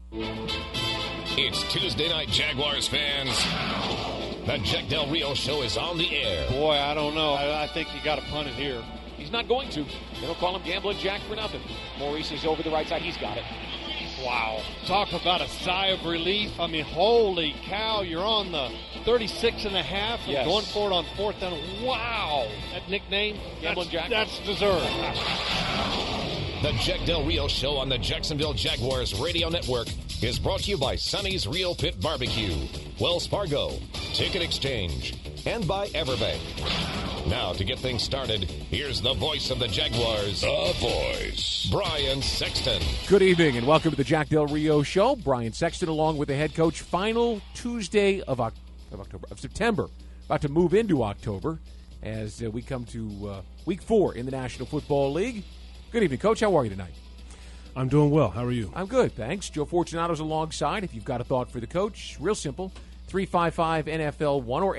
It's Tuesday night, Jaguars fans. The Jack Del Rio Show is on the air. Boy, I don't know. I think you got to punt it here. He's not going to. They don't call him Gambling Jack for nothing. Maurice is over the right side. He's got it. Wow. Talk about a sigh of relief. I mean, holy cow, you're on the 36 and a half and Yes. going for it on fourth down. Wow. That nickname, Gambling Jack? That's deserved. The Jack Del Rio Show on the Jacksonville Jaguars Radio Network is brought to you by Sonny's Real Pit Barbecue, Wells Fargo, Ticket Exchange, and by Everbank. Now, to get things started, here's the voice of the Jaguars, the voice, Brian Sexton. Good evening and welcome to the Jack Del Rio Show. Brian Sexton along with the head coach. Final Tuesday of September. About to move into October as we come to week 4 in the National Football League. Good evening, Coach. How are you tonight? I'm doing well. How are you? I'm good, thanks. Joe Fortunato's alongside. If you've got a thought for the coach, real simple, 355-NFL-1 or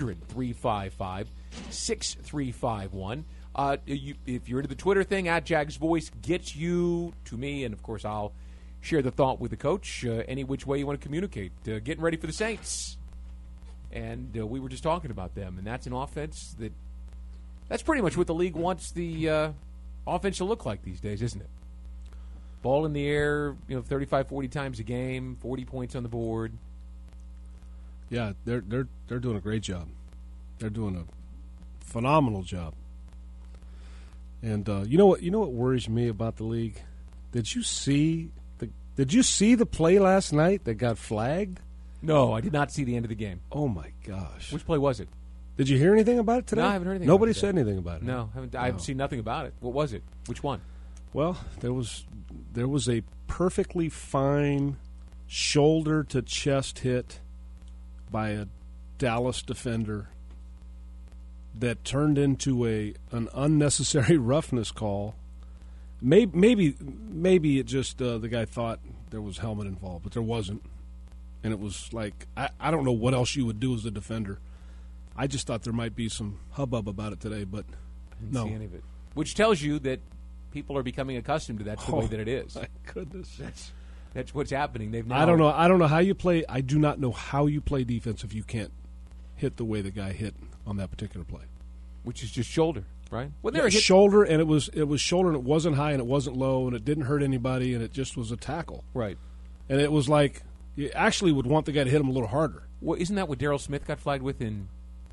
800-355-6351. If you're into the Twitter thing, @Jags Voice gets you to me, and, of course, I'll share the thought with the coach any which way you want to communicate. Getting ready for the Saints. And we were just talking about them, and that's an offense that's pretty much what the league wants the offense to look like these days, isn't it? Ball in the air, 35, 40 times a game, 40 points on the board. Yeah, they're doing a great job. They're doing a phenomenal job. And you know what worries me about the league? Did you see the play last night that got flagged? No, I did not see the end of the game. Oh my gosh! Which play was it? Did you hear anything about it today? No, I haven't heard anything. Nobody about it said anything about it. No, I haven't seen nothing about it. What was it? Which one? Well, there was a perfectly fine shoulder to chest hit by a Dallas defender that turned into an unnecessary roughness call. Maybe it just the guy thought there was helmet involved, but there wasn't. And it was like, I don't know what else you would do as a defender. I just thought there might be some hubbub about it today, but no. I didn't see any of it. Which tells you that people are becoming accustomed to that's the way that it is. My goodness. That's what's happening. They've now, I don't know how you play. I do not know how you play defense if you can't hit the way the guy hit on that particular play. Which is just shoulder, right? Well, Yeah, shoulder, and it was shoulder, and it wasn't high, and it wasn't low, and it didn't hurt anybody, and it just was a tackle. Right. And it was like you actually would want the guy to hit him a little harder. Well, isn't that what Darryl Smith got flagged with in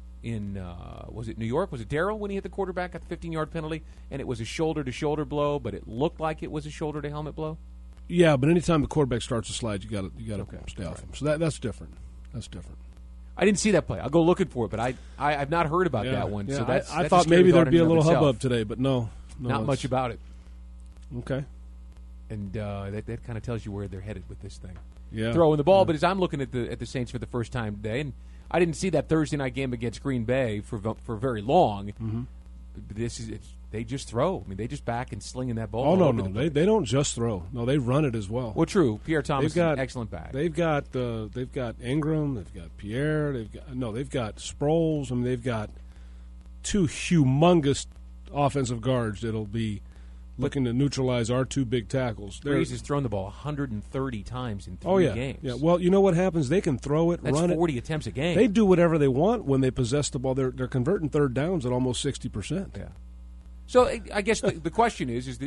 was it New York? Was it Darryl when he hit the quarterback at the 15-yard penalty, and it was a shoulder-to-shoulder blow, but it looked like it was a shoulder-to-helmet blow? Yeah, but anytime the quarterback starts to slide, you got to stay off him. So that's different. That's different. I didn't see that play. I'll go looking for it, but I've not heard about that one. Yeah, So I thought maybe there'd be a little hubbub today, but no, not much about it. Okay. And that kind of tells you where they're headed with this thing. Yeah, throwing the ball. But as I'm looking at the Saints for the first time today, and I didn't see that Thursday night game against Green Bay for very long. Mm-hmm. They just throw. I mean, they just back and slinging that ball. Oh no, they don't just throw. No, they run it as well. Well, true. Pierre Thomas is an excellent back. They've got Ingram. They've got Pierre. They've got Sproles. I mean, they've got two humongous offensive guards that'll be looking to neutralize our two big tackles. Breeze has thrown the ball 130 times in 3 games. Yeah. Well, you know what happens? They can throw it, That's run 40 it. attempts a game. They do whatever they want when they possess the ball. They're converting third downs at almost 60%. Yeah. So I guess the question is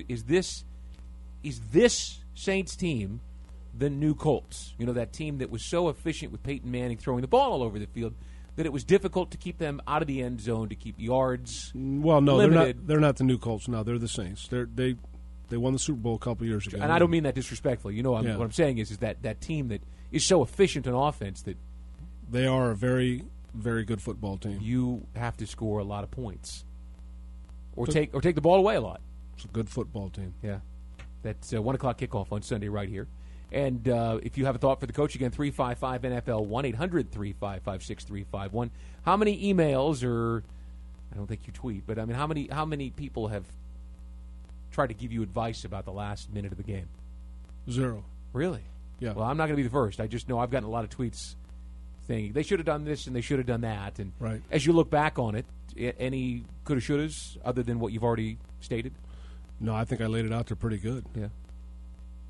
this Saints team the new Colts? You know, that team that was so efficient with Peyton Manning throwing the ball all over the field that it was difficult to keep them out of the end zone, to keep yards. Well, no, limited. they're not the new Colts now. They're the Saints. They won the Super Bowl a couple years ago. And I don't mean that disrespectfully. You know, what I'm saying is that team that is so efficient on offense that they are a very, very good football team. You have to score a lot of points, or take the ball away a lot. It's a good football team. Yeah, that's 1 o'clock kickoff on Sunday right here. And if you have a thought for the coach, again, 355-NFL, 1-800-355-6351. How many emails, or I don't think you tweet, but I mean, how many people have tried to give you advice about the last minute of the game? 0. Really? Yeah. Well, I'm not going to be the first. I just know I've gotten a lot of tweets saying they should have done this and they should have done that. And right. As you look back on it, any coulda, shouldas other than what you've already stated? No, I think I laid it out there pretty good. Yeah.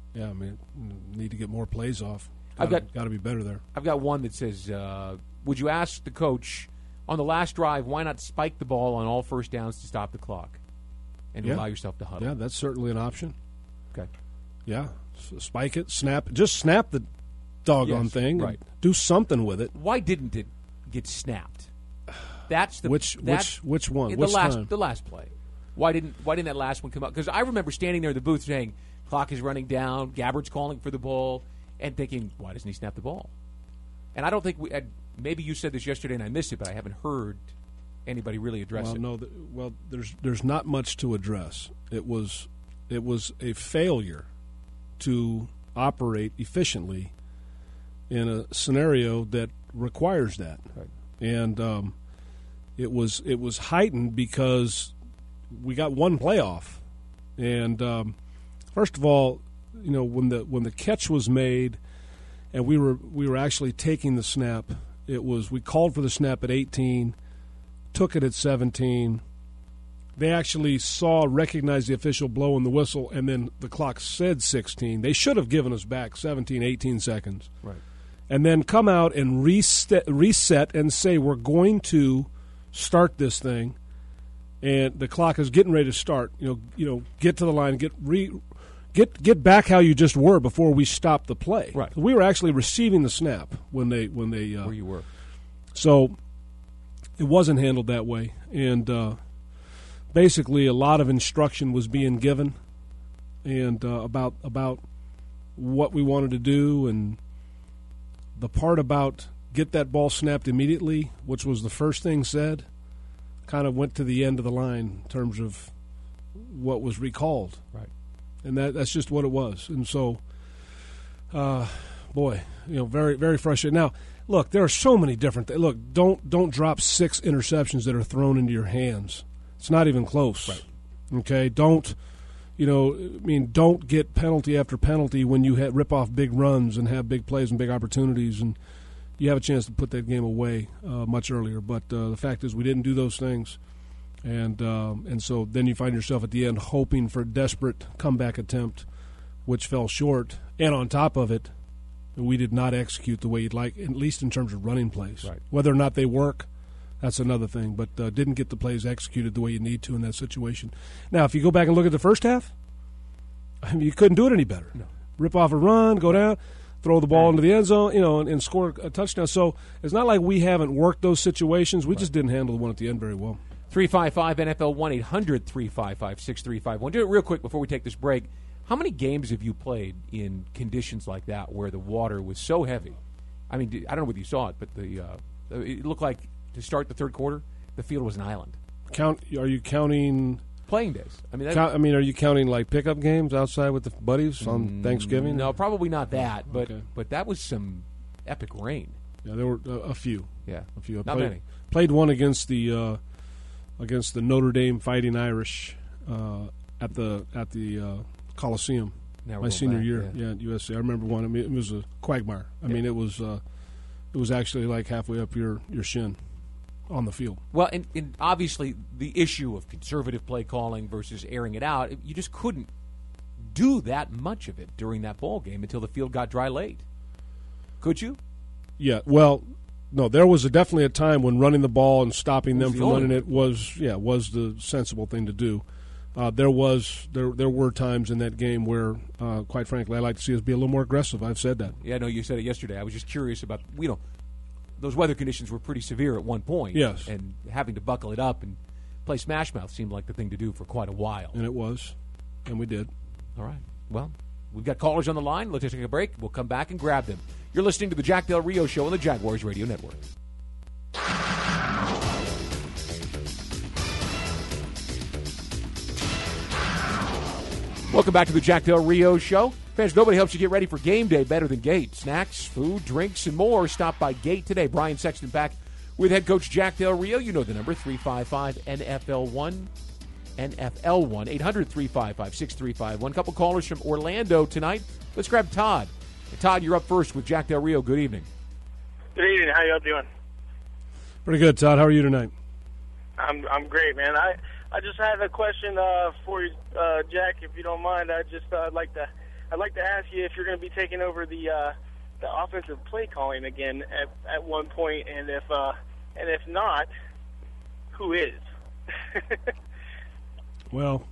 Yeah, I mean, need to get more plays off. Got to be better there. I've got one that says, would you ask the coach on the last drive, why not spike the ball on all first downs to stop the clock and allow yourself to huddle? Yeah, that's certainly an option. Okay. Yeah, spike it, snap. Just snap the doggone thing. Right. Do something with it. Why didn't it get snapped? That's the which one? Which time? The last play. Why didn't that last one come up? Because I remember standing there in the booth saying, "Clock is running down." Gabbard's calling for the ball, and thinking, "Why doesn't he snap the ball?" And I don't think maybe you said this yesterday and I missed it, but I haven't heard anybody really address it. No, there's not much to address. It was a failure to operate efficiently in a scenario that requires that, right. And it was heightened because we got one playoff, and first of all, when the catch was made, and we were actually taking the snap. We called for the snap at 18, took it at 17. They actually recognized the official blowing the whistle, and then the clock said 16. They should have given us back 17, 18 seconds. Right. And then come out and reset and say, we're going to start this thing, and the clock is getting ready to start. Get to the line, get back how you just were before we stop the play. Right. We were actually receiving the snap when they where you were. So it wasn't handled that way, and basically a lot of instruction was being given, and about what we wanted to do, and the part about get that ball snapped immediately, which was the first thing said, kind of went to the end of the line in terms of what was recalled. Right. And that's just what it was. And so, very, very frustrating. Now, look, there are so many different things. Look, don't drop 6 interceptions that are thrown into your hands. It's not even close. Right. Okay? Don't get penalty after penalty when you rip off big runs and have big plays and big opportunities, and you have a chance to put that game away much earlier. But the fact is we didn't do those things. And so then you find yourself at the end hoping for a desperate comeback attempt, which fell short. And on top of it, we did not execute the way you'd like, at least in terms of running plays. Right. Whether or not they work, that's another thing. But didn't get the plays executed the way you need to in that situation. Now, if you go back and look at the first half, you couldn't do it any better. No. Rip off a run, go down, throw the ball into the end zone, and score a touchdown. So it's not like we haven't worked those situations. We just didn't handle the one at the end very well. 355-NFL 1-800-355-6351. Do it real quick before we take this break. How many games have you played in conditions like that where the water was so heavy? I mean, I don't know whether you saw it, but it looked like to start the third quarter, the field was an island. Are you counting playing days? I mean, are you counting like pickup games outside with the buddies on Thanksgiving? No, probably not that. But okay. But that was some epic rain. Yeah, there were a few. Yeah, a few. Not many. Played one against the Notre Dame Fighting Irish at the Coliseum. My senior year, at USC. I remember one. I mean, it was a quagmire. I mean, it was actually like halfway up your shin on the field. Well, and obviously the issue of conservative play calling versus airing it out, you just couldn't do that much of it during that ball game until the field got dry late. Could you? Yeah. Well, no. There was definitely a time when running the ball and stopping them from running it was the sensible thing to do. There were times in that game where, quite frankly, I'd like to see us be a little more aggressive. I've said that. Yeah, no, you said it yesterday. I was just curious about, those weather conditions were pretty severe at one point. Yes. And having to buckle it up and play Smash Mouth seemed like the thing to do for quite a while. And it was. And we did. All right. Well, we've got callers on the line. Let's take a break. We'll come back and grab them. You're listening to the Jack Del Rio Show on the Jaguars Radio Network. Welcome back to the Jack Del Rio Show. Fans, nobody helps you get ready for game day better than Gate. Snacks, food, drinks, and more. Stop by Gate today. Brian Sexton back with head coach Jack Del Rio. You know the number, 355-NFL1. NFL1, 800-355-6351. Couple callers from Orlando tonight. Let's grab Todd. Todd, you're up first with Jack Del Rio. Good evening. Good evening. How y'all doing? Pretty good, Todd. How are you tonight? I'm great, man. I just had a question for you, Jack, if you don't mind. I'd like to I'd like to ask you if you're going to be taking over the offensive play calling again at one point, and if not, who is? Well,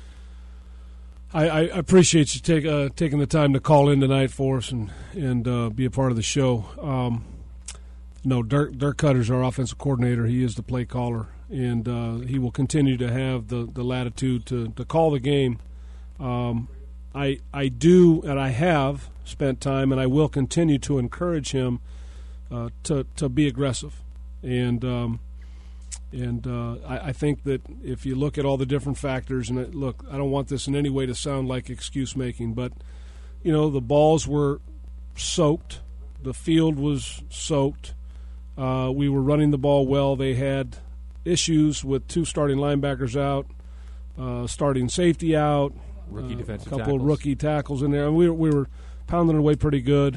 I appreciate you taking the time to call in tonight for us and be a part of the show. No, Dirk Cutter's our offensive coordinator. He is the play caller, and he will continue to have the latitude to call the game. I do, and I have spent time, and I will continue to encourage him to be aggressive. And I think that if you look at all the different factors, and look, I don't want this in any way to sound like excuse making, but the balls were soaked, the field was soaked. We were running the ball well. They had issues with 2 starting linebackers out, starting safety out, rookie defensive a couple tackles. of rookie tackles in there, and we were pounding it away pretty good.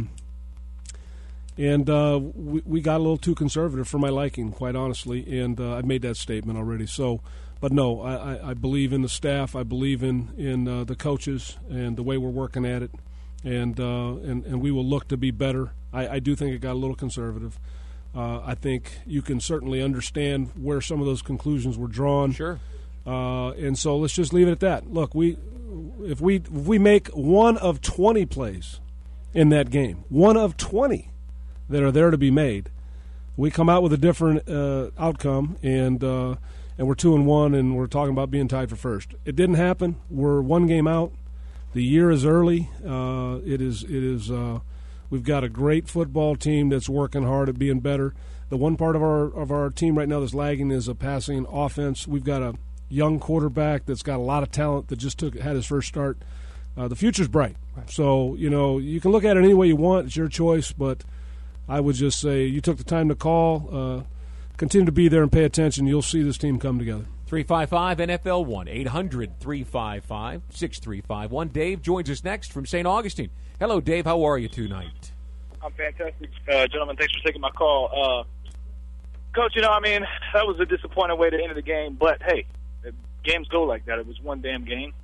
And we got a little too conservative for my liking, quite honestly, and I've made that statement already. So, but no, I believe in the staff. I believe in the coaches and the way we're working at it, and we will look to be better. I do think it got a little conservative. I think you can certainly understand where some of those conclusions were drawn. Sure. And so let's just leave it at that. Look, if we make one of 20 plays in that game, one of 20 that are there to be made, we come out with a different outcome, and we're 2-1, and we're talking about being tied for first. It didn't happen. We're 1 game out. The year is early. It is. We've got a great football team that's working hard at being better. The one part of our team right now that's lagging is a passing offense. We've got a young quarterback that's got a lot of talent that just had his first start. The future's bright. Right. So you can look at it any way you want. It's your choice, but I would just say you took the time to call. Continue to be there and pay attention. You'll see this team come together. 355-NFL-1, 800-355-6351. Dave joins us next from St. Augustine. Hello, Dave. How are you tonight? I'm fantastic, gentlemen. Thanks for taking my call. Coach, that was a disappointing way to end the game, but, hey, games go like that. It was one damn game.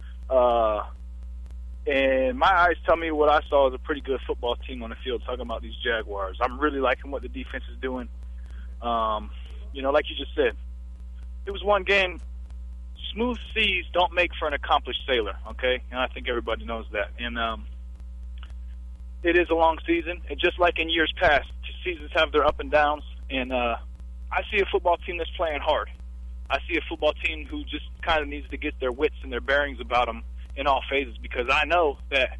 And my eyes tell me what I saw is a pretty good football team on the field talking about these Jaguars. I'm really liking what the defense is doing. Like you just said, it was one game. Smooth seas don't make for an accomplished sailor, okay? And I think everybody knows that. And it is a long season. And just like in years past, seasons have their up and downs. And I see a football team that's playing hard. I see a football team who just kind of needs to get their wits and their bearings about them in all phases, because I know that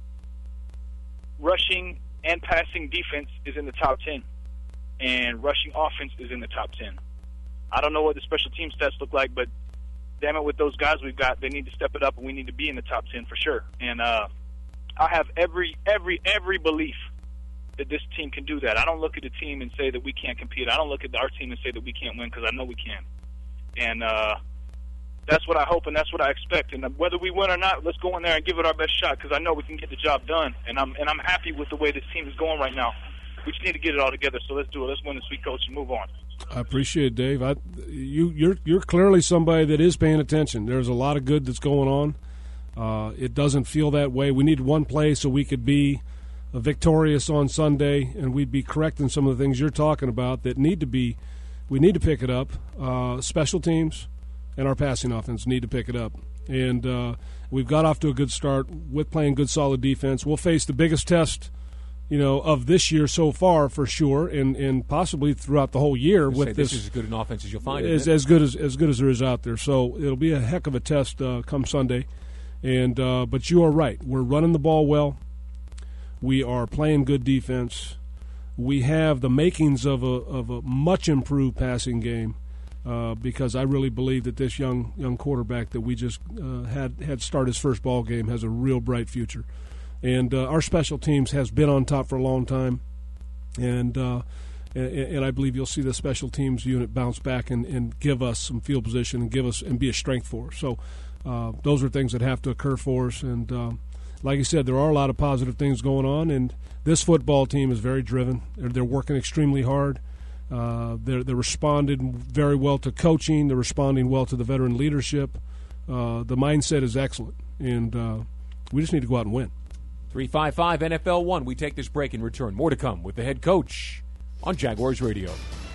rushing and passing defense is in the top 10, and rushing offense is in the top 10. I don't know what the special team stats look like, but damn it, with those guys we've got, they need to step it up, and we need to be in the top 10 for sure. And I have every belief that this team can do that. I don't look at the team and say that we can't compete. I don't look at our team and say that we can't win, because I know we can. And that's what I hope and that's what I expect. And whether we win or not, let's go in there and give it our best shot, because I know we can get the job done. And I'm happy with the way this team is going right now. We just need to get it all together. So let's do it. Let's win this week, Coach, and move on. I appreciate it, Dave. You're clearly somebody that is paying attention. There's a lot of good that's going on. It doesn't feel that way. We need one play so we could be victorious on Sunday, and we'd be correcting some of the things you're talking about that need to be. We need to pick it up. Special teams and our passing offense need to pick it up. And we've got off to a good start with playing good, solid defense. We'll face the biggest test, of this year so far for sure, and possibly throughout the whole year. With this is as good an offense as you'll find. As good as there is out there. So it'll be a heck of a test come Sunday. And but you are right. We're running the ball well. We are playing good defense. We have the makings of a much improved passing game, because I really believe that this young quarterback that we just had start his first ball game has a real bright future. And our special teams has been on top for a long time, and I believe you'll see the special teams unit bounce back and give us some field position and be a strength for us. So those are things that have to occur for us. And like I said, there are a lot of positive things going on, and this football team is very driven. They're working extremely hard. They're responding very well to coaching. They're responding well to the veteran leadership. The mindset is excellent, and We just need to go out and win. 355 NFL 1. We take this break and return. More to come with the head coach on Jaguars Radio.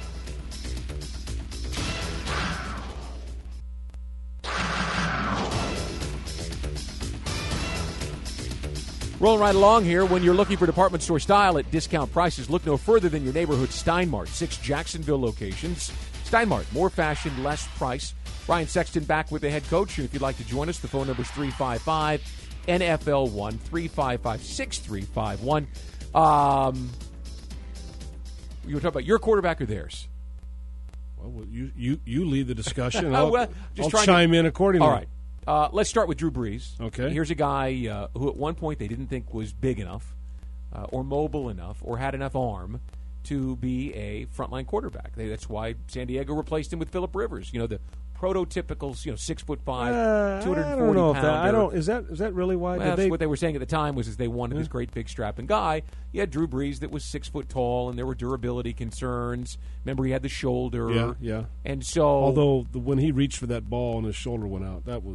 Rolling right along here. When you're looking for department store style at discount prices, look no further than your neighborhood Steinmart. 6 Jacksonville locations. Steinmart, more fashion, less price. Ryan Sexton back with the head coach. And if you'd like to join us, the phone number is 355-NFL1, 355-6351. You were talking about your quarterback or theirs? Well, you lead the discussion. Well, I'll chime in accordingly. All right. Let's start with Drew Brees. Okay. Here's a guy who at one point they didn't think was big enough or mobile enough or had enough arm to be a frontline quarterback. That's why San Diego replaced him with Phillip Rivers. You know, the prototypical, 6'5", 240 I don't know if pounder. that. I don't. Is that really why? Well, that's what they were saying at the time was they wanted this great big strapping guy. You had Drew Brees that was 6 foot tall, and there were durability concerns. Remember, he had the shoulder. Yeah. And so, although when he reached for that ball and his shoulder went out, it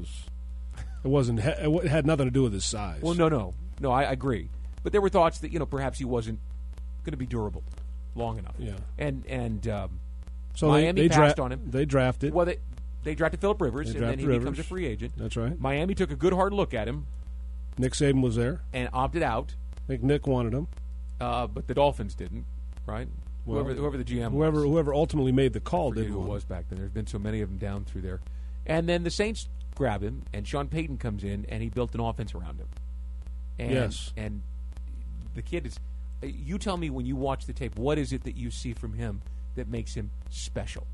had nothing to do with his size. Well, no, I agree. But there were thoughts that perhaps he wasn't going to be durable long enough. Yeah. And so Miami passed on him. They drafted. Well, they drafted Phillip Rivers, and then he becomes a free agent. That's right. Miami took a good hard look at him. Nick Saban was there and opted out. I think Nick wanted him, but the Dolphins didn't. Right? Well, whoever the GM was. Whoever ultimately made the call did. Who it was back then. There's been so many of them down through there. And then the Saints grab him, and Sean Payton comes in, and he built an offense around him. And, yes. And the kid is. You tell me when you watch the tape, what is it that you see from him that makes him special?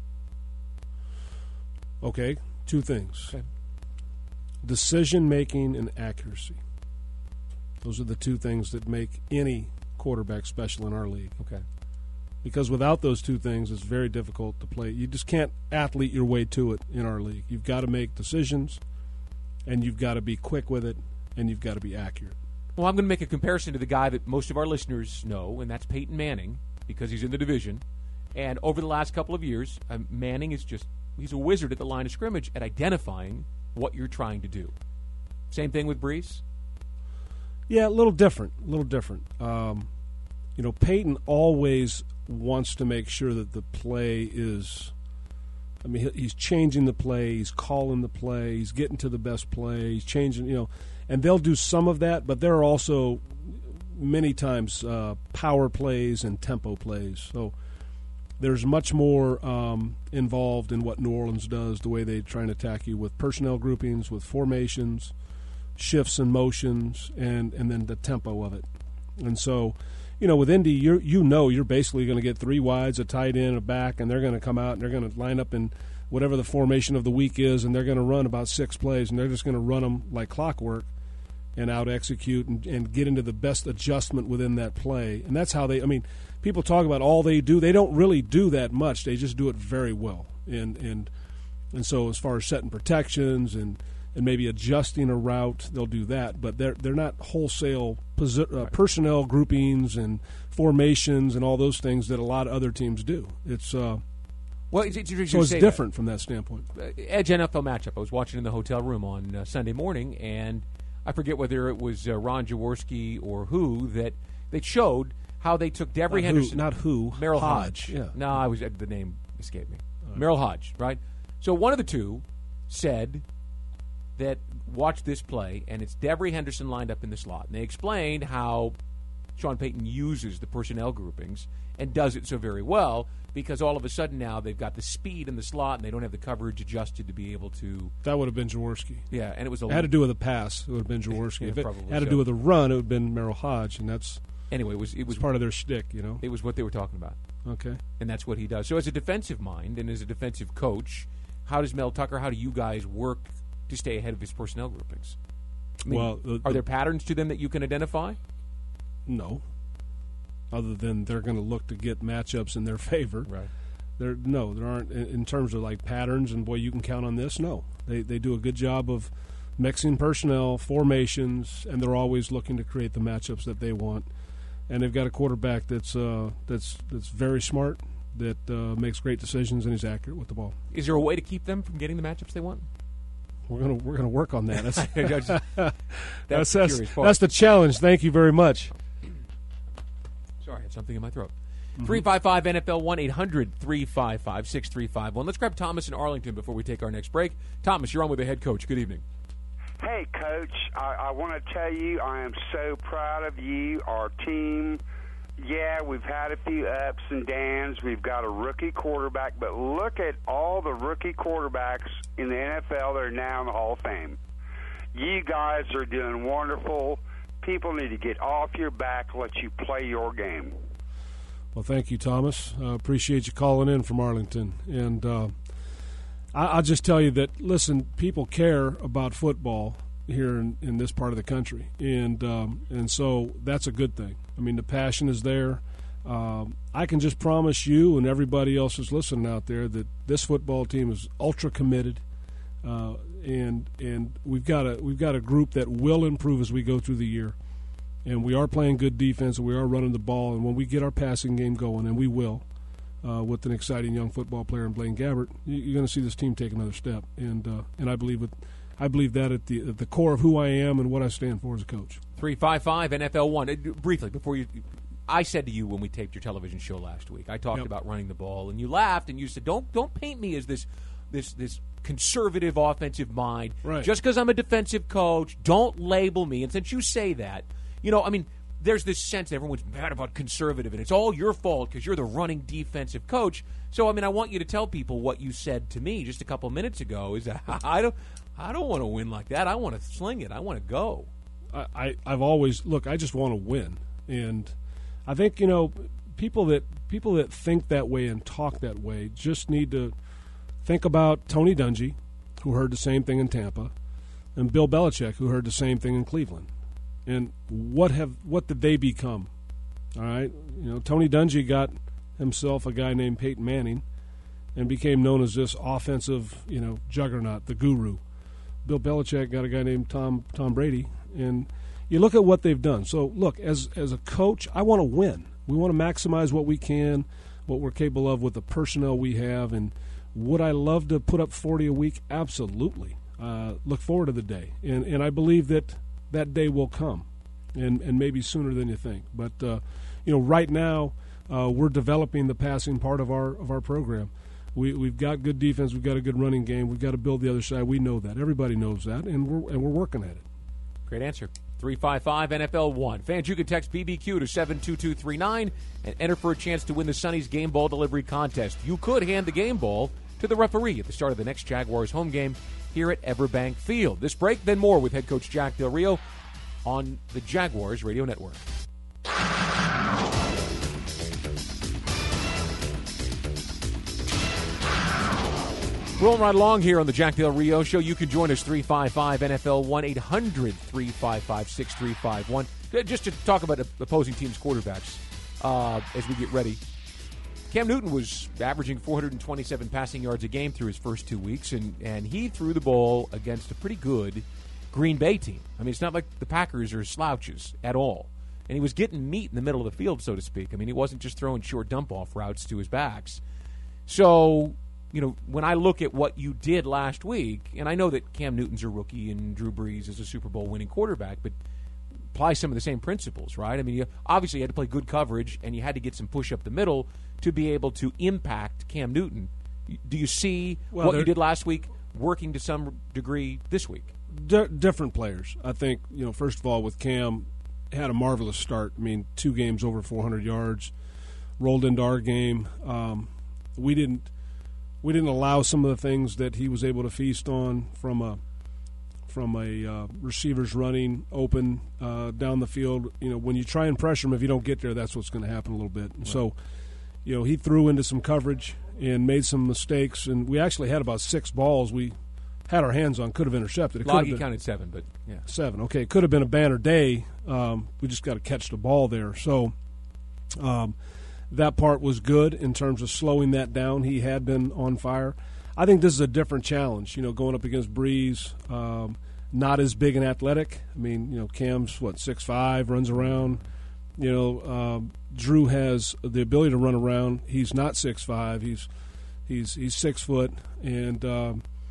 Okay, 2 things. Okay. Decision-making and accuracy. Those are the 2 things that make any quarterback special in our league. Okay. Because without those 2 things, it's very difficult to play. You just can't athlete your way to it in our league. You've got to make decisions, and you've got to be quick with it, and you've got to be accurate. Well, I'm going to make a comparison to the guy that most of our listeners know, and that's Peyton Manning, because he's in the division. And over the last couple of years, Manning is he's a wizard at the line of scrimmage at identifying what you're trying to do. Same thing with Brees? Yeah, a little different. Peyton always wants to make sure that the play is – he's changing the play, he's calling the play, he's getting to the best play, he's changing, and they'll do some of that, but there are also many times power plays and tempo plays. So there's much more involved in what New Orleans does, the way they try and attack you with personnel groupings, with formations, shifts and motions, and then the tempo of it. And so, with Indy, you're basically going to get 3 wides, a tight end, a back, and they're going to come out and they're going to line up in whatever the formation of the week is, and they're going to run about 6 plays, and they're just going to run them like clockwork and out-execute and get into the best adjustment within that play. And that's how people talk about all they do. They don't really do that much. They just do it very well. And so as far as setting protections and maybe adjusting a route, they'll do that. But they're not wholesale personnel groupings and formations and all those things that a lot of other teams do. It's it's different from that standpoint. Edge NFL matchup. I was watching in the hotel room on Sunday morning, and I forget whether it was Ron Jaworski or who that showed how they took Devery Henderson. Merrill Hodge. Yeah. No, the name escaped me. Merrill Hodge, right? So one of the two said that watch this play, and it's Devery Henderson lined up in the slot. And they explained how Sean Payton uses the personnel groupings and does it so very well because all of a sudden now they've got the speed in the slot and they don't have the coverage adjusted to be able to. That would have been Jaworski. Yeah, and it had to do with a pass. It would have been Jaworski. Yeah, if it had to do with a run, it would have been Merrill Hodge, and that's anyway. It was part of their shtick, It was what they were talking about. Okay, and that's what he does. So as a defensive mind and as a defensive coach, how does Mel Tucker? How do you guys work to stay ahead of his personnel groupings? Are there patterns to them that you can identify? No. Other than they're going to look to get matchups in their favor. Right. There aren't in terms of like patterns and boy, you can count on this. No, they do a good job of mixing personnel, formations, and they're always looking to create the matchups that they want. And they've got a quarterback that's very smart, that makes great decisions, and he's accurate with the ball. Is there a way to keep them from getting the matchups they want? we're gonna work on that. That's That's the challenge. Thank you very much. Sorry, I had something in my throat. 355 NFL 1-800-355-6351. Let's grab Thomas in Arlington before we take our next break. Thomas, you're on with the head coach. Good evening. Hey, Coach. I want to tell you I am so proud of you, our team. Yeah, we've had a few ups and downs. We've got a rookie quarterback, but look at all the rookie quarterbacks in the NFL that are now in the Hall of Fame. You guys are doing wonderful. People need to get off your back, let you play your game. Well, thank you, Thomas. Appreciate you calling in from Arlington. And I'll just tell you that, listen, people care about football here in this part of the country. And so that's a good thing. I mean, the passion is there. I can just promise you and everybody else who's listening out there that this football team is ultra committed. And we've got a group that will improve as we go through the year. And we are playing good defense, and we are running the ball. And when we get our passing game going, and we will, with an exciting young football player in Blaine Gabbert, you're going to see this team take another step. And I believe that at the core of who I am and what I stand for as a coach. 355 NFL 1. Briefly, before I said to you when we taped your television show last week, I talked about running the ball, and you laughed and you said, "Don't paint me as this conservative offensive mind. Right. Just because I'm a defensive coach, don't label me." And since you say that, there's this sense that everyone's mad about conservative, and it's all your fault because you're the running defensive coach. So, I want you to tell people what you said to me just a couple minutes ago. Is that I don't want to win like that. I want to sling it. I want to go. I've always I just want to win, and I think people that think that way and talk that way just need to think about Tony Dungy, who heard the same thing in Tampa, and Bill Belichick, who heard the same thing in Cleveland. And what did they become? All right, Tony Dungy got himself a guy named Peyton Manning, and became known as this offensive, juggernaut, the guru. Bill Belichick got a guy named Tom Brady, and you look at what they've done. So look, as a coach, I want to win. We want to maximize what we can, what we're capable of with the personnel we have, and would I love to put up 40 a week? Absolutely. Look forward to the day, and I believe that day will come, and maybe sooner than you think. But right now we're developing the passing part of our program. We've got good defense, we've got a good running game, we've got to build the other side. We know that, everybody knows that, and we're working at it. Great answer. 355 NFL 1. Fans, you can text BBQ to 72239 and enter for a chance to win the Sonny's Game Ball Delivery Contest. You could hand the game ball to the referee at the start of the next Jaguars home game here at Everbank Field. This break, then more with head coach Jack Del Rio on the Jaguars Radio Network. Rolling right along here on the Jack Del Rio Show. You can join us 355 NFL 1-800-355-6351. Just to talk about opposing teams' quarterbacks as we get ready. Cam Newton was averaging 427 passing yards a game through his first 2 weeks, and he threw the ball against a pretty good Green Bay team. It's not like the Packers are slouches at all. And he was getting meat in the middle of the field, so to speak. He wasn't just throwing short dump-off routes to his backs. So, when I look at what you did last week, and I know that Cam Newton's a rookie and Drew Brees is a Super Bowl winning quarterback, but apply some of the same principles, right? You obviously had to play good coverage, and you had to get some push up the middle to be able to impact Cam Newton. Do you see what you did last week working to some degree this week? Different players. I think, first of all, with Cam, had a marvelous start. 2 games over 400 yards, rolled into our game. We didn't allow some of the things that he was able to feast on from a receivers running open down the field. When you try and pressure him, if you don't get there, that's what's going to happen a little bit. Right. So, he threw into some coverage and made some mistakes, and we actually had about 6 balls we had our hands on, could have intercepted. Loggy counted 7, but yeah. 7, okay. It could have been a banner day. We just got to catch the ball there. So that part was good in terms of slowing that down. He had been on fire. I think this is a different challenge, going up against Brees, not as big and athletic. Cam's, 6'5", runs around. Drew has the ability to run around. He's not 6'5". He's 6 foot, and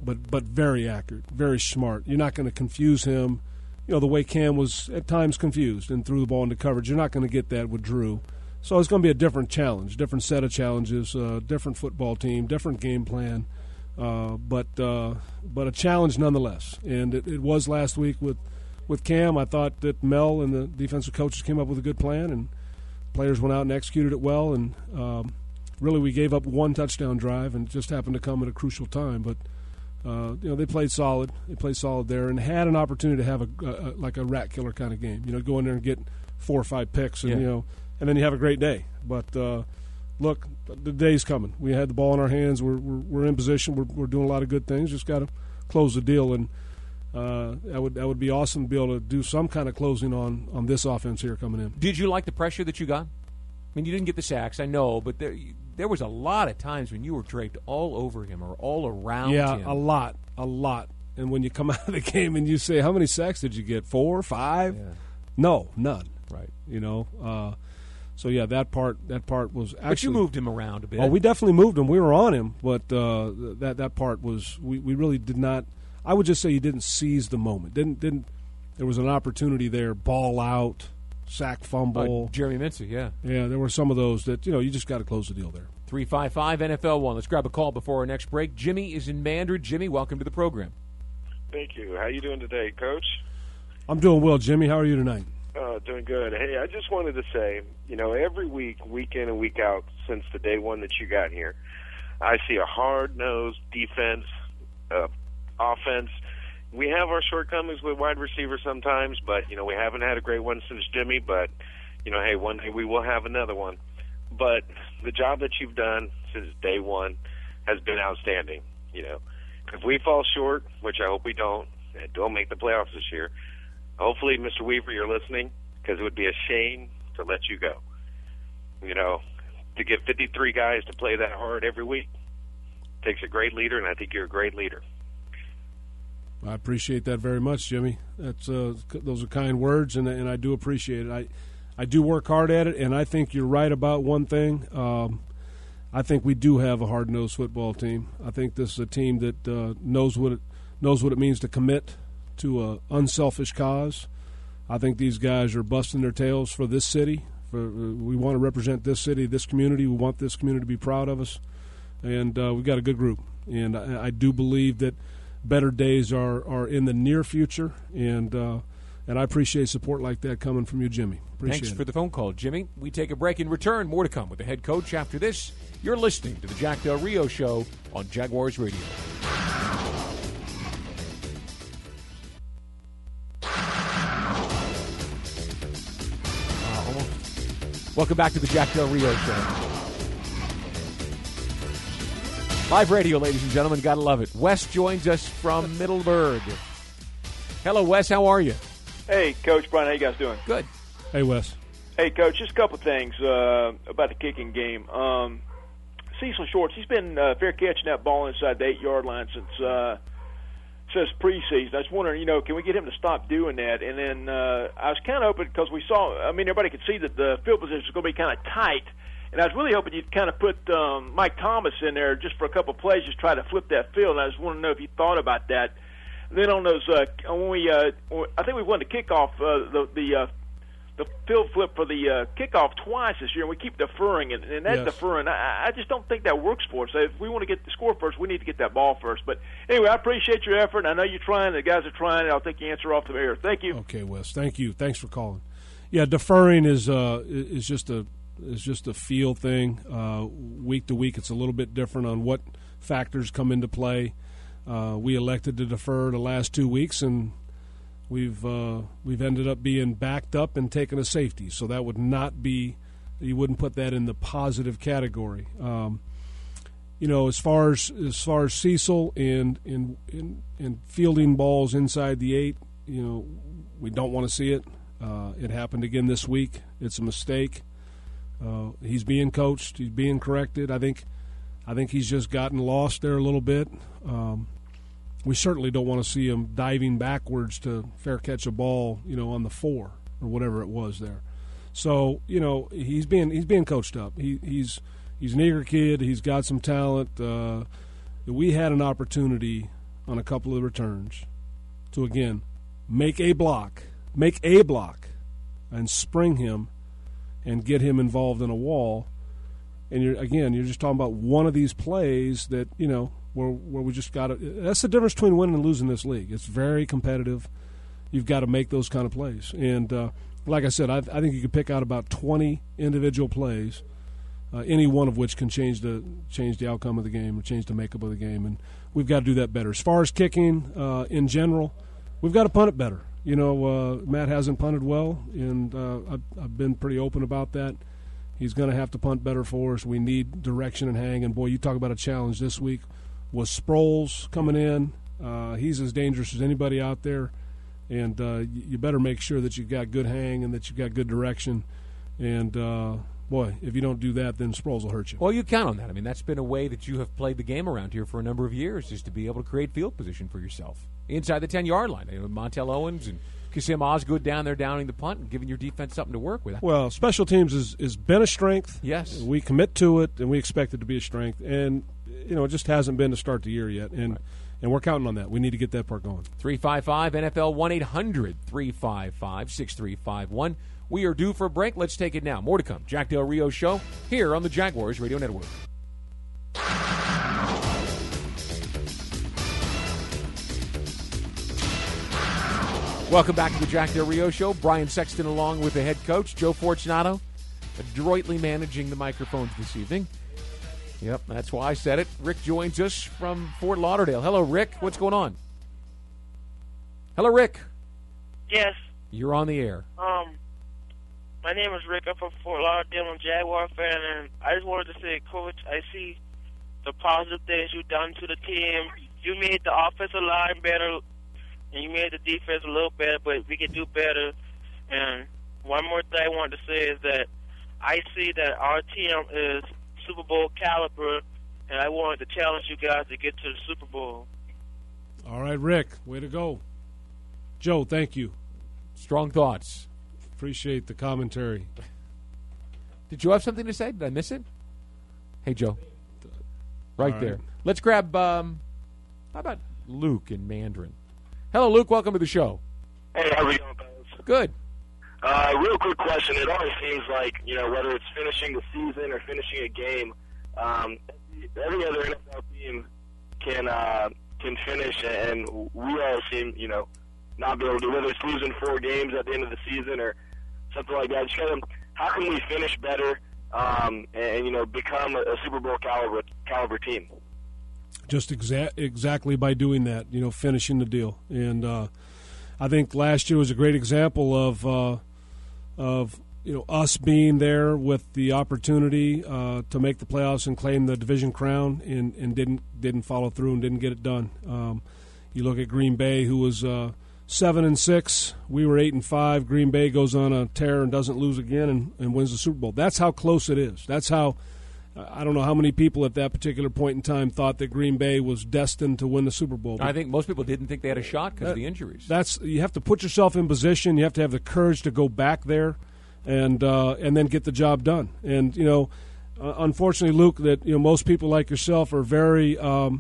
but very accurate, very smart. You're not going to confuse him. You know, the way Cam was at times confused and threw the ball into coverage, you're not going to get that with Drew. So it's going to be a different challenge, different set of challenges, different football team, different game plan, but a challenge nonetheless. And it was last week with Cam. I thought that Mel and the defensive coaches came up with a good plan, and players went out and executed it well. And really, we gave up one touchdown drive, and it just happened to come at a crucial time. But you know, they played solid. They played solid there, and had an opportunity to have a rat killer kind of game. You know, go in there and get 4 or 5 picks, and you know. And then you have a great day. But look, the day's coming. We had the ball in our hands. We're in position. We're doing a lot of good things. Just got to close the deal, and that would be awesome to be able to do some kind of closing on this offense here coming in. Did you like the pressure that you got? I mean, you didn't get the sacks, I know, but there was a lot of times when you were draped all over him or all around him. Yeah, a lot. And when you come out of the game and you say, how many sacks did you get? 4, 5? Yeah. No, none. Right. You know. So yeah, that part was actually. But you moved him around a bit. Oh, we definitely moved him. We were on him, but that part was we really did not. I would just say he didn't seize the moment. Didn't. There was an opportunity there. Ball out, sack, fumble. Jeremy Mincy, yeah. Yeah, there were some of those that you just got to close the deal there. 355 NFL 1. Let's grab a call before our next break. Jimmy is in Mandarin. Jimmy, welcome to the program. Thank you. How you doing today, Coach? I'm doing well, Jimmy. How are you tonight? Doing good. Hey, I just wanted to say, every week in and week out since the day one that you got here, I see a hard-nosed defense, offense. We have our shortcomings with wide receivers sometimes, but, we haven't had a great one since Jimmy, but, hey, one day we will have another one. But the job that you've done since day one has been outstanding, If we fall short, which I hope we don't make the playoffs this year, hopefully, Mr. Weaver, you're listening, because it would be a shame to let you go. To get 53 guys to play that hard every week takes a great leader, and I think you're a great leader. I appreciate that very much, Jimmy. That's those are kind words, and I do appreciate it. I do work hard at it, and I think you're right about one thing. I think we do have a hard-nosed football team. I think this is a team that knows what it means to commit to an unselfish cause. I think these guys are busting their tails for this city. We want to represent this city, this community. We want this community to be proud of us, and we've got a good group. And I do believe that better days are in the near future, and I appreciate support like that coming from you, Jimmy. Thanks for the phone call, Jimmy. We take a break. In return, more to come with the head coach after this. You're listening to the Jack Del Rio Show on Jaguars Radio. Welcome back to the Jack Del Rio Show. Live radio, ladies and gentlemen. Gotta love it. Wes joins us from Middleburg. Hello, Wes. How are you? Hey, Coach Brian. How you guys doing? Good. Hey, Wes. Hey, Coach. Just a couple things about the kicking game. Cecil Shorts, he's been fair catching that ball inside the 8-yard line since preseason. I was wondering, can we get him to stop doing that? And then I was kind of hoping, because everybody could see that the field position was going to be kind of tight, and I was really hoping you'd kind of put Mike Thomas in there just for a couple of plays, just try to flip that field. And I just want to know if you thought about that. And then on those, I think we won the kickoff, the field flip for the kickoff twice this year, and we keep deferring it. And that deferring, I just don't think that works for us. If we want to get the score first, we need to get that ball first. But anyway, I appreciate your effort. I know you're trying. The guys are trying. I'll take your answer off the air. Thank you. Okay, Wes. Thank you. Thanks for calling. Yeah, deferring is just a feel thing. Week to week, it's a little bit different on what factors come into play. We elected to defer the last 2 weeks, and we've ended up being backed up and taking a safety. So that would not be, you wouldn't put that in the positive category. As far as Cecil and fielding balls inside the 8, we don't want to see it. It happened again this week. It's a mistake. He's being coached. He's being corrected. I think he's just gotten lost there a little bit. We certainly don't want to see him diving backwards to fair catch a ball, on the 4 or whatever it was there. So, he's being coached up. He's an eager kid. He's got some talent. We had an opportunity on a couple of returns to, again, make a block, and spring him and get him involved in a wall. And you're just talking about one of these plays that, where we just got to – that's the difference between winning and losing this league. It's very competitive. You've got to make those kind of plays. And like I said, I think you could pick out about 20 individual plays, any one of which can change the outcome of the game or change the makeup of the game. And we've got to do that better. As far as kicking in general, we've got to punt it better. Matt hasn't punted well, and I've been pretty open about that. He's going to have to punt better for us. We need direction and hang. And, boy, you talk about a challenge this week. Was Sproles coming in? He's as dangerous as anybody out there. And you better make sure that you've got good hang and that you've got good direction. And, boy, if you don't do that, then Sproles will hurt you. Well, you count on that. I mean, that's been a way that you have played the game around here for a number of years, is to be able to create field position for yourself inside the 10-yard line. Montel Owens and Kasim Osgood down there downing the punt and giving your defense something to work with. Well, special teams has been a strength. Yes. We commit to it, and we expect it to be a strength. And, it just hasn't been to start the year yet. And we're counting on that. We need to get that part going. 355-NFL 1-800-355-6351. We are due for a break. Let's take it now. More to come. Jack Del Rio Show here on the Jaguars Radio Network. Welcome back to the Jack Del Rio Show. Brian Sexton along with the head coach, Joe Fortunato, adroitly managing the microphones this evening. Yep, that's why I said it. Rick joins us from Fort Lauderdale. Hello, Rick. What's going on? Hello, Rick. Yes. You're on the air. My name is Rick. I'm from Fort Lauderdale. I'm a Jaguar fan, and I just wanted to say, Coach, I see the positive things you've done to the team. You made the offensive line better, and you made the defense a little better, but we can do better. And one more thing I wanted to say is that I see that our team is Super Bowl caliber, and I wanted to challenge you guys to get to the Super Bowl. All right, Rick, way to go. Joe, thank you. Strong thoughts. Appreciate the commentary. Did you have something to say? Did I miss it? Hey, Joe. Right there. Right. Let's grab, how about Luke in Mandarin? Hello, Luke. Welcome to the show. Hey, how are we doing, fellas? Good. Real quick question. It always seems like, whether it's finishing the season or finishing a game, every other NFL team can finish, and we all seem, not be able to, whether it's losing 4 games at the end of the season or something like that. Just how can we finish better and become a Super Bowl caliber team? Just exactly by doing that, finishing the deal. And I think last year was a great example of us being there with the opportunity to make the playoffs and claim the division crown, and didn't follow through and didn't get it done. You look at Green Bay, who was 7-6. We were 8-5. Green Bay goes on a tear and doesn't lose again and wins the Super Bowl. That's how close it is. That's how. I don't know how many people at that particular point in time thought that Green Bay was destined to win the Super Bowl. I think most people didn't think they had a shot because of the injuries. You have to put yourself in position. You have to have the courage to go back there, and then get the job done. And unfortunately, Luke, that most people like yourself are very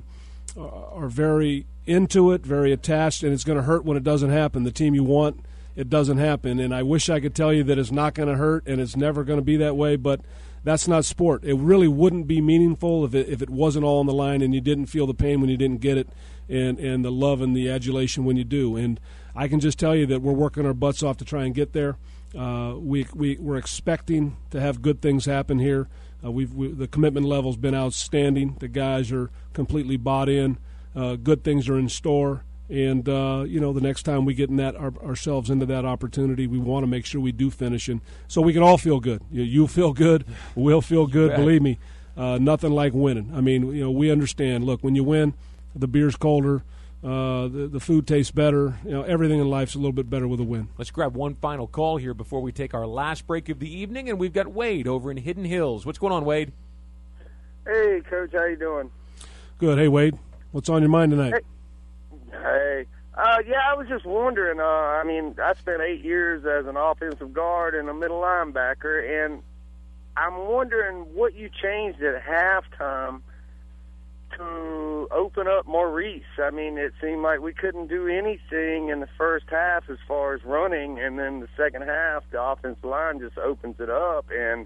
into it, very attached, and it's going to hurt when it doesn't happen. The team you want, it doesn't happen. And I wish I could tell you that it's not going to hurt and it's never going to be that way, but that's not sport. It really wouldn't be meaningful if it wasn't all on the line and you didn't feel the pain when you didn't get it, and the love and the adulation when you do. And I can just tell you that we're working our butts off to try and get there. We're expecting to have good things happen here. The commitment level's been outstanding. The guys are completely bought in. Good things are in store. And, the next time we get in ourselves into that opportunity, we want to make sure we do finish. And so we can all feel good. You feel good. We'll feel good. Believe me, nothing like winning. I mean, we understand. Look, when you win, the beer's colder. The food tastes better. Everything in life's a little bit better with a win. Let's grab one final call here before we take our last break of the evening. And we've got Wade over in Hidden Hills. What's going on, Wade? Hey, Coach. How you doing? Good. Hey, Wade. What's on your mind tonight? Hey, I was just wondering, I spent 8 years as an offensive guard and a middle linebacker, and I'm wondering what you changed at halftime to open up Maurice. I mean, it seemed like we couldn't do anything in the first half as far as running, and then the second half, the offensive line just opens it up. And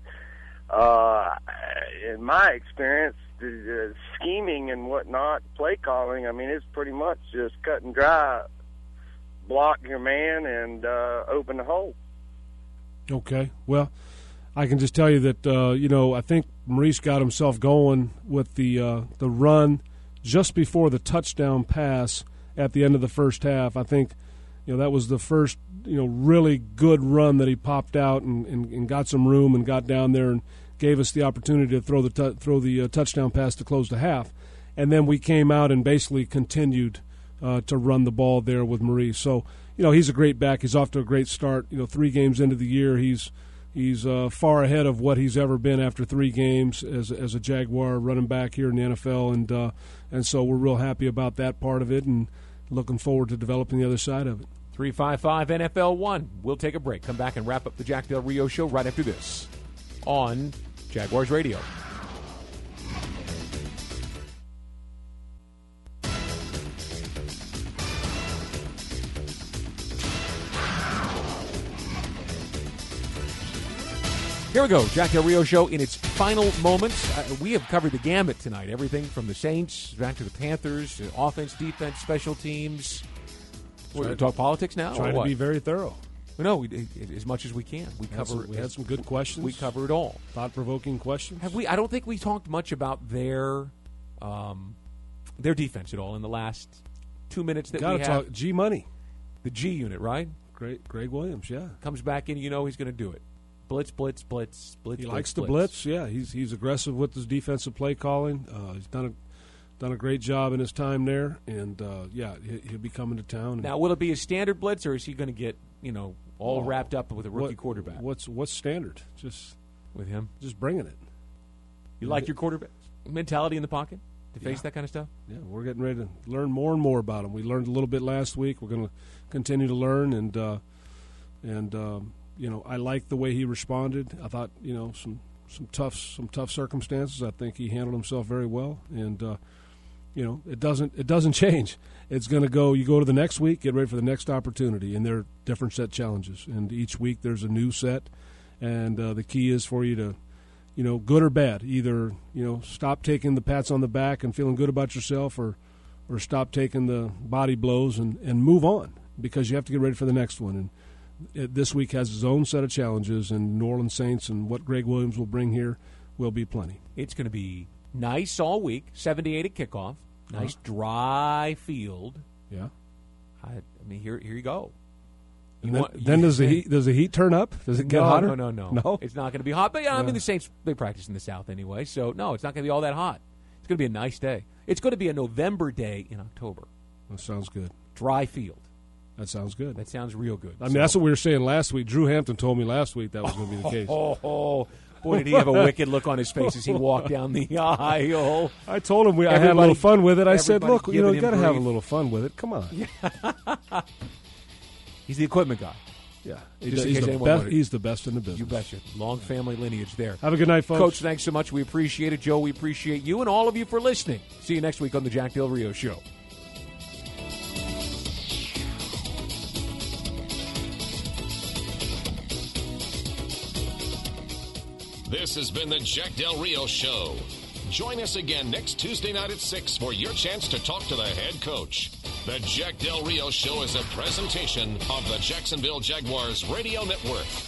in my experience, the scheming and whatnot, play calling, I mean, it's pretty much just cut and dry. Block your man and open the hole. Okay. Well, I can just tell you that, I think Maurice got himself going with the run just before the touchdown pass at the end of the first half. I think, that was the first, really good run that he popped out and got some room and got down there and gave us the opportunity to throw the touchdown pass to close the half. And then we came out and basically continued to run the ball there with Maurice. So, he's a great back. He's off to a great start. 3 games into the year, he's far ahead of what he's ever been after 3 games as a Jaguar running back here in the NFL, and so we're real happy about that part of it and looking forward to developing the other side of it. 355 NFL 1. We'll take a break. Come back and wrap up the Jack Del Rio Show right after this on Jaguars Radio. Here we go, Jack Del Rio Show in its final moments. We have covered the gamut tonight. Everything from the Saints back to the Panthers, to offense, defense, special teams. We're going to talk politics now? Trying to be very thorough. No, as much as we can. We had some good questions. We cover it all. Thought-provoking questions. Have we? I don't think we talked much about their defense at all in the last 2 minutes that we have. Got to talk G-Money. The G unit, right? Greg Williams, yeah. Comes back in, he's going to do it. Blitz. He likes to blitz. Yeah, he's aggressive with his defensive play calling. He's done a great job in his time there, and he'll be coming to town. Now, will it be a standard blitz, or is he going to get all wrapped up with a rookie quarterback? What's standard? Just with him, just bringing it. You like your quarterback mentality in the pocket to face that kind of stuff? Yeah, we're getting ready to learn more and more about him. We learned a little bit last week. We're going to continue to learn, and I like the way he responded. I thought, some tough circumstances. I think he handled himself very well, and it doesn't change. It's going to go. You go to the next week, get ready for the next opportunity, and there are different set challenges. And each week there's a new set, and the key is for you to, good or bad, either stop taking the pats on the back and feeling good about yourself, or stop taking the body blows and move on, because you have to get ready for the next one. And this week has its own set of challenges, and New Orleans Saints and what Greg Williams will bring here will be plenty. It's going to be nice all week, 78 at kickoff, nice dry field. Yeah. I mean, here you go. Does the heat turn up? Does it get hotter? No. It's not going to be hot. But, I mean, the Saints, they practice in the South anyway, so, no, it's not going to be all that hot. It's going to be a nice day. It's going to be a November day in October. That sounds good. Dry field. That sounds good. That sounds real good. I mean, that's what we were saying last week. Drew Hampton told me last week that was going to be the case. Boy, did he have a wicked look on his face as he walked down the aisle. I told him I had a little fun with it. I said, look, you got to have a little fun with it. Come on. He's the equipment guy. Yeah. He's the best in the business. You betcha. Long family lineage there. Have a good night, folks. Coach, thanks so much. We appreciate it. Joe, we appreciate you, and all of you for listening. See you next week on the Jack Del Rio Show. This has been the Jack Del Rio Show. Join us again next Tuesday night at 6 for your chance to talk to the head coach. The Jack Del Rio Show is a presentation of the Jacksonville Jaguars Radio Network.